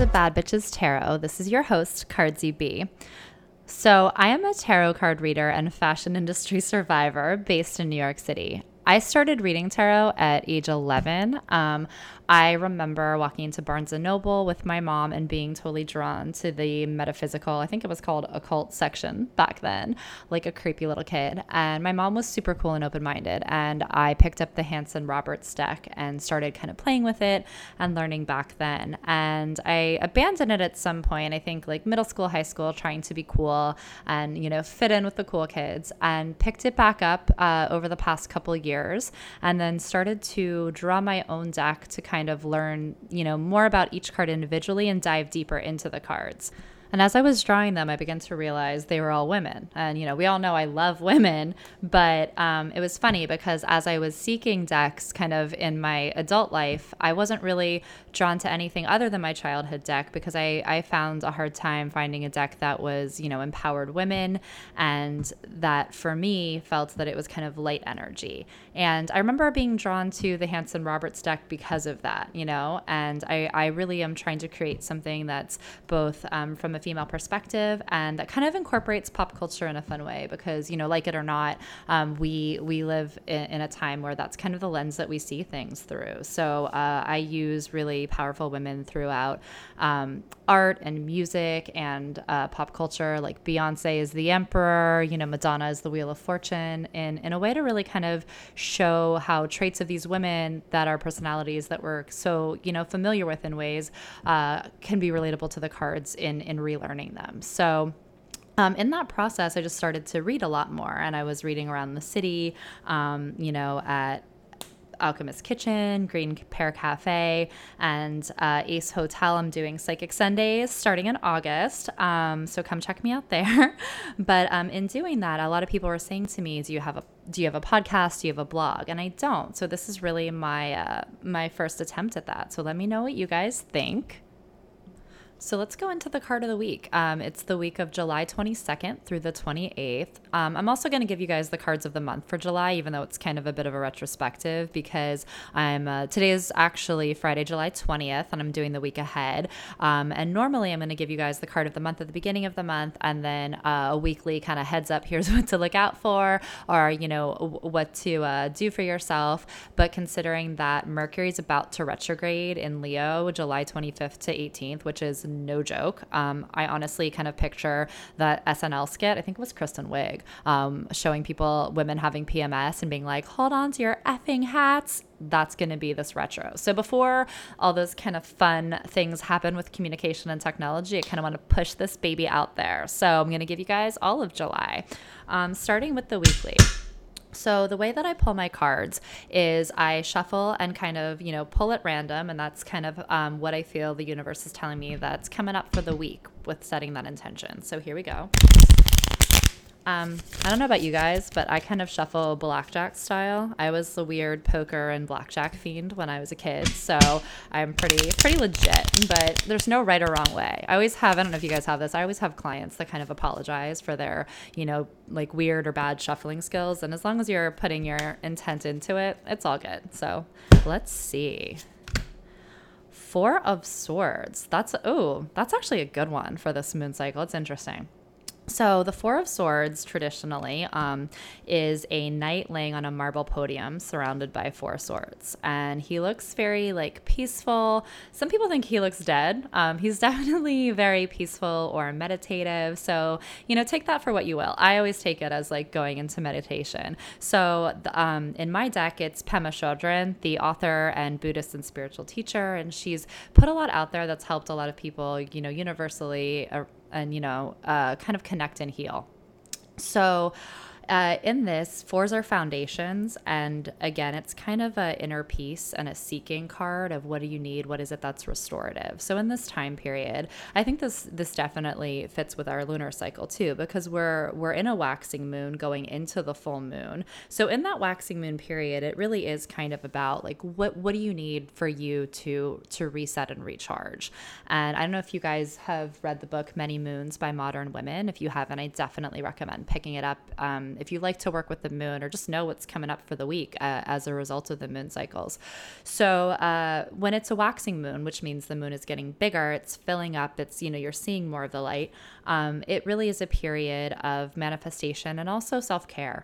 Bad Bitches Tarot. This is your host, Cardsy B. So I am a tarot card reader and fashion industry survivor based in New York City. I started reading tarot at age 11. I remember walking into Barnes & Noble with my mom and being totally drawn to the metaphysical, I think it was called occult section back then, like a creepy little kid. And my mom was super cool and open-minded. And I picked up the Hanson Roberts deck and started kind of playing with it and learning back then. And I abandoned it at some point, I think like middle school, high school, trying to be cool and, fit in with the cool kids, and picked it back up over the past couple of years, and then started to draw my own deck to kind of learn, more about each card individually and dive deeper into the cards. And as I was drawing them, I began to realize they were all women. And, we all know I love women, but it was funny because as I was seeking decks kind of in my adult life, I wasn't really drawn to anything other than my childhood deck, because I found a hard time finding a deck that was, empowered women, and that for me felt that it was kind of light energy. And I remember being drawn to the Hanson Roberts deck because of that, and I really am trying to create something that's both from a female perspective and that kind of incorporates pop culture in a fun way, because, like it or not, we live in a time where that's kind of the lens that we see things through. So I use really powerful women throughout art and music and pop culture, like Beyonce is the Emperor, Madonna is the Wheel of Fortune, in a way to really kind of show how traits of these women that are personalities that we're so, familiar with in ways can be relatable to the cards in relearning them. So in that process, I just started to read a lot more, and I was reading around the city, at Alchemist Kitchen, Green Pear Cafe, and Ace Hotel. I'm doing Psychic Sundays starting in August, so come check me out there. But in doing that, a lot of people were saying to me, do you have a podcast? Do you have a blog? And I don't. So this is really my first attempt at that. So let me know what you guys think. So let's go into the card of the week. It's the week of July 22nd through the 28th. I'm also going to give you guys the cards of the month for July, even though it's kind of a bit of a retrospective, because today is actually Friday, July 20th, and I'm doing the week ahead. And normally I'm going to give you guys the card of the month at the beginning of the month, and then a weekly kind of heads up, here's what to look out for, or, what to do for yourself. But considering that Mercury's about to retrograde in Leo, July 25th to 18th, which is no joke. I honestly kind of picture that SNL skit, I think it was Kristen Wiig, showing women having PMS and being like, hold on to your effing hats. That's going to be this retro. So before all those kind of fun things happen with communication and technology, I kind of want to push this baby out there. So I'm going to give you guys all of July, starting with the weekly. So the way that I pull my cards is I shuffle and kind of, pull at random. And that's kind of what I feel the universe is telling me that's coming up for the week with setting that intention. So here we go. I don't know about you guys, but I kind of shuffle blackjack style. I was the weird poker and blackjack fiend when I was a kid, so I'm pretty legit, but there's no right or wrong way. I don't know if you guys have this, I always have clients that kind of apologize for their, like weird or bad shuffling skills, and as long as you're putting your intent into it, it's all good. So let's see. Four of Swords. That's actually a good one for this moon cycle. It's interesting. So the Four of Swords traditionally is a knight laying on a marble podium surrounded by four swords. And he looks very peaceful. Some people think he looks dead. He's definitely very peaceful or meditative. So, take that for what you will. I always take it as going into meditation. So in my deck, it's Pema Chodron, the author and Buddhist and spiritual teacher. And she's put a lot out there that's helped a lot of people, universally and, kind of connect and heal. So in this, fours are foundations. And again, it's kind of an inner peace and a seeking card of what do you need? What is it that's restorative? So in this time period, I think this definitely fits with our lunar cycle too, because we're in a waxing moon going into the full moon. So in that waxing moon period, it really is kind of about what do you need for you to reset and recharge? And I don't know if you guys have read the book Many Moons by Modern Women. If you haven't, I definitely recommend picking it up. if you like to work with the moon or just know what's coming up for the week as a result of the moon cycles. So when it's a waxing moon, which means the moon is getting bigger, it's filling up, it's, you're seeing more of the light. It really is a period of manifestation and also self-care.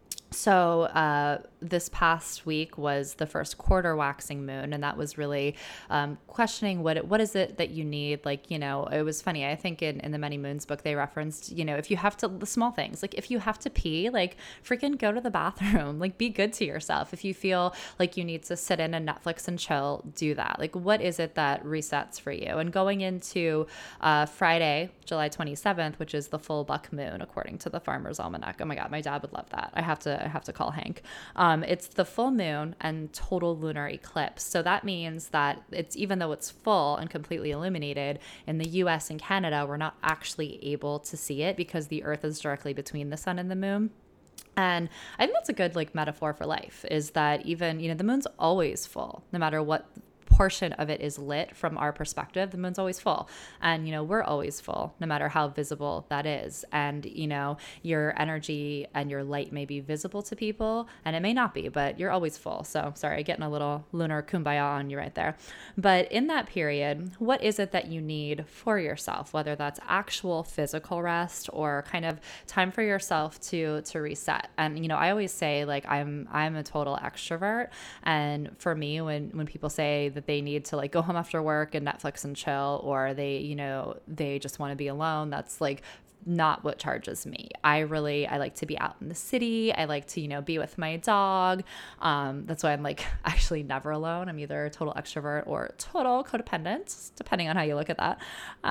So this past week was the first quarter waxing moon, and that was really questioning what is it that you need. Like, it was funny. I think in the Many Moons book, they referenced, if you have to, the small things, like if you have to pee, like freaking go to the bathroom, like be good to yourself. If you feel like you need to sit in and Netflix and chill, do that. Like, what is it that resets for you? And going into Friday, July 27th, which is the full buck moon, according to the Farmer's Almanac. Oh my God, my dad would love that. I have to call Hank. It's the full moon and total lunar eclipse. So that means that it's, even though it's full and completely illuminated in the US and Canada, we're not actually able to see it because the earth is directly between the sun and the moon. And I think that's a good metaphor for life, is that even, the moon's always full, no matter what portion of it is lit from our perspective. The moon's always full, and we're always full, no matter how visible that is. And your energy and your light may be visible to people, and it may not be, but you're always full. So sorry, getting a little lunar kumbaya on you right there. But in that period, what is it that you need for yourself, whether that's actual physical rest or kind of time for yourself to reset? And I always say, like, I'm a total extrovert, and for me, when people say that they need to go home after work and Netflix and chill, or they just want to be alone, that's not what charges me. I like to be out in the city. I like to, be with my dog. That's why I'm actually never alone. I'm either a total extrovert or total codependent, depending on how you look at that.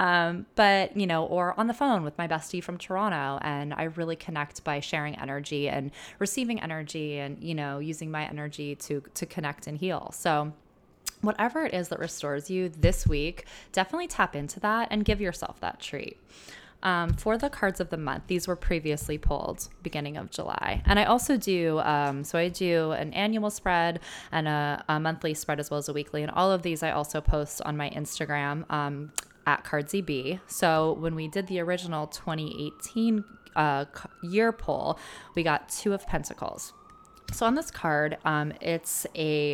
But, or on the phone with my bestie from Toronto. And I really connect by sharing energy and receiving energy and, using my energy to connect and heal. So whatever it is that restores you this week, definitely tap into that and give yourself that treat. For the cards of the month, these were previously pulled beginning of July. And I also do, so I do an annual spread and a monthly spread as well as a weekly. And all of these I also post on my Instagram at CardsEB. So when we did the original 2018 year pull, we got 2 of Pentacles. So on this card, it's a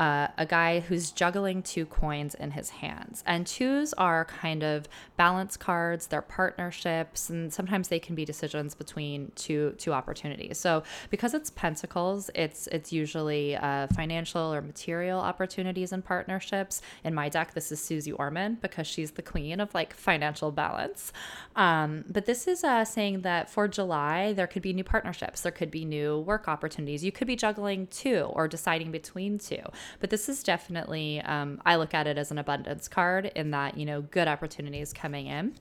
guy who's juggling 2 coins in his hands. And 2s are kind of balance cards, they're partnerships, and sometimes they can be decisions between two opportunities. So because it's pentacles, it's usually financial or material opportunities and partnerships. In my deck, this is Susie Orman because she's the queen of financial balance. But this is saying that for July, there could be new partnerships, there could be new work opportunities. You could be juggling 2 or deciding between 2. But this is definitely, I look at it as an abundance card in that, good opportunities coming in.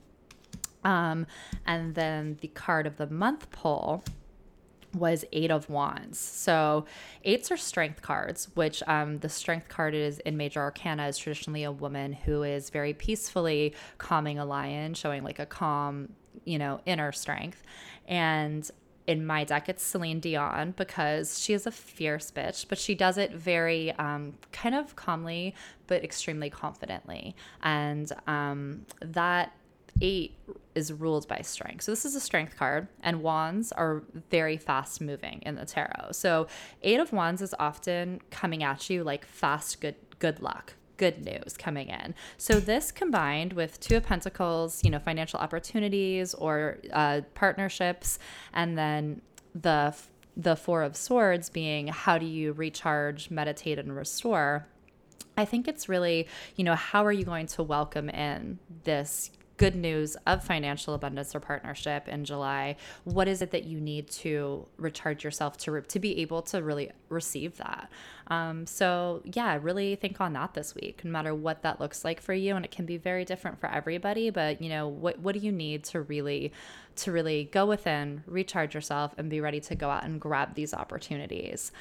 And then the card of the month pull was 8 of Wands. So 8s are strength cards, which the strength card is in Major Arcana is traditionally a woman who is very peacefully calming a lion, showing a calm, inner strength. And in my deck, it's Celine Dion because she is a fierce bitch, but she does it very kind of calmly, but extremely confidently. And that 8 is ruled by strength. So this is a strength card, and wands are very fast moving in the tarot. So 8 of Wands is often coming at you like fast, good luck. Good news coming in. So this combined with 2 of Pentacles, financial opportunities or partnerships, and then the 4 of Swords being how do you recharge, meditate, and restore. I think it's really, how are you going to welcome in this good news of financial abundance or partnership in July? What is it that you need to recharge yourself to be able to really receive that? So yeah, really think on that this week, no matter what that looks like for you. And it can be very different for everybody, but what do you need to really go within, recharge yourself, and be ready to go out and grab these opportunities.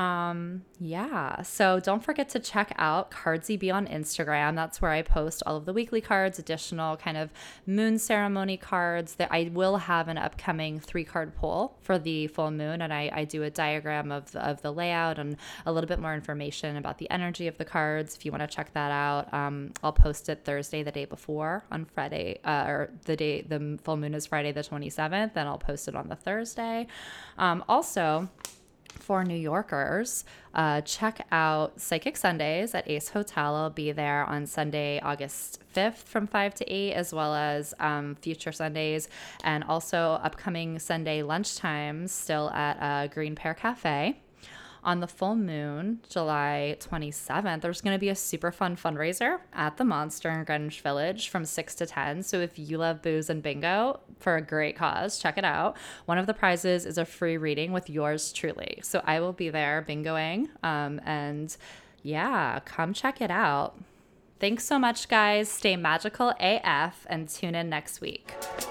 Yeah. So don't forget to check out CardsEB on Instagram. That's where I post all of the weekly cards, additional kind of of moon ceremony cards. That I will have an upcoming 3-card pull for the full moon, and I do a diagram of the layout and a little bit more information about the energy of the cards. If you want to check that out, I'll post it Thursday, the day before, on Friday, or the full moon is Friday the 27th, and I'll post it on the Thursday. Also, for New Yorkers, check out Psychic Sundays at Ace Hotel. I'll be there on Sunday, August 5th from 5 to 8, as well as future Sundays, and also upcoming Sunday lunchtimes still at Green Pear Cafe. On the full moon, July 27th, there's going to be a super fun fundraiser at the Monster in Greenwich Village from 6 to 10. So if you love booze and bingo for a great cause, check it out. One of the prizes is a free reading with yours truly. So I will be there bingoing. And yeah, come check it out. Thanks so much, guys. Stay magical AF and tune in next week.